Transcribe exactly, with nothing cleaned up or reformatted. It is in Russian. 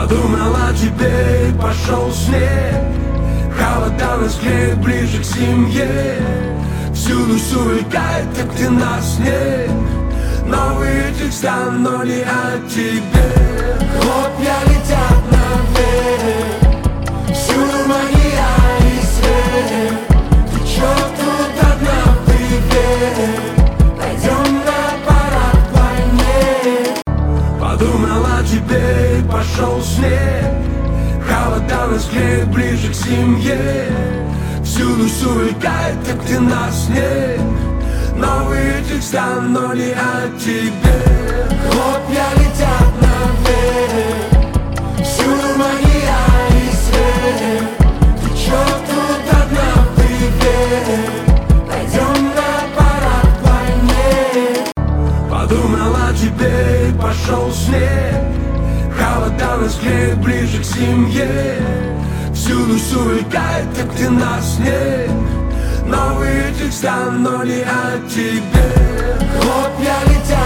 Подумала о тебе и пошел снег. Холода нас клеит ближе к семье. Всюду суета, как ты нас нет. Новые текста, но не о тебе. Хлопья летят наверх, всюду магия и свет. Ты чё тут одна в привет? Пойдем на парад планет. Подумала о тебе и пошел снег. Холода нас клеит ближе к семье. Всюду суета, как ты нас нет. Новые текста, но не о тебе. Хлопья летят наверх, всюду магия и свет. Ты чё тут одна в привет? Пойдем на парад планет. Подумала о тебе и пошел снег. Холода нас клеит ближе к семье. Всюду суета, как ты нас нет. Новые текста, но не о тебе. Хлопья летят